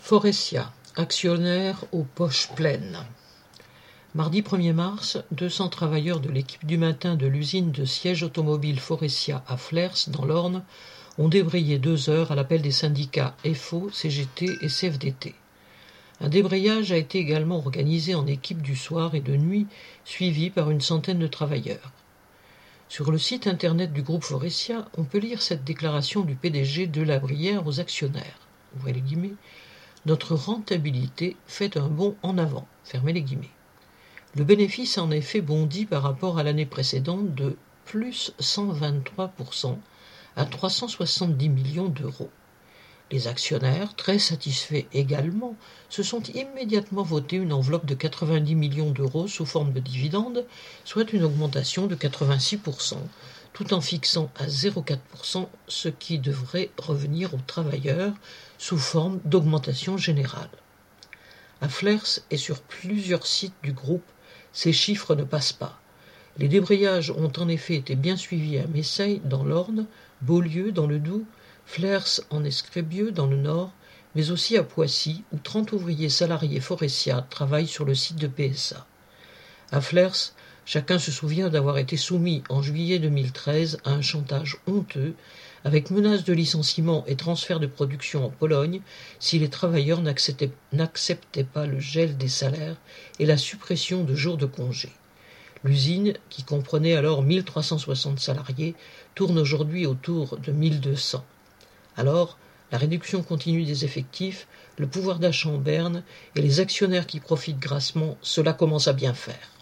Faurecia, actionnaire aux poches pleines. Mardi 1er mars, 200 travailleurs de l'équipe du matin de l'usine de sièges automobiles Faurecia à Flers, dans l'Orne, ont débrayé 2 heures à l'appel des syndicats FO, CGT et CFDT. Un débrayage a été également organisé en équipe du soir et de nuit, suivi par une centaine de travailleurs. Sur le site internet du groupe Faurecia, on peut lire cette déclaration du PDG de La Brière aux actionnaires. Ouvrez les guillemets. Notre rentabilité fait un bond en avant. Fermez les guillemets. Le bénéfice a en effet bondi par rapport à l'année précédente de plus 123% à 370 millions d'euros. Les actionnaires, très satisfaits également, se sont immédiatement voté une enveloppe de 90 millions d'euros sous forme de dividendes, soit une augmentation de 86%, tout en fixant à 0,4% ce qui devrait revenir aux travailleurs sous forme d'augmentation générale. À Flers et sur plusieurs sites du groupe, ces chiffres ne passent pas. Les débrayages ont en effet été bien suivis à Messeil, dans l'Orne, Beaulieu, dans le Doubs, Flers en Escrébieux, dans le Nord, mais aussi à Poissy, où 30 ouvriers salariés Faurecia travaillent sur le site de PSA. À Flers, chacun se souvient d'avoir été soumis en juillet 2013 à un chantage honteux, avec menace de licenciement et transfert de production en Pologne si les travailleurs n'acceptaient pas le gel des salaires et la suppression de jours de congé. L'usine, qui comprenait alors 1360 salariés, tourne aujourd'hui autour de 1200. Alors, la réduction continue des effectifs, le pouvoir d'achat en berne et les actionnaires qui profitent grassement, cela commence à bien faire.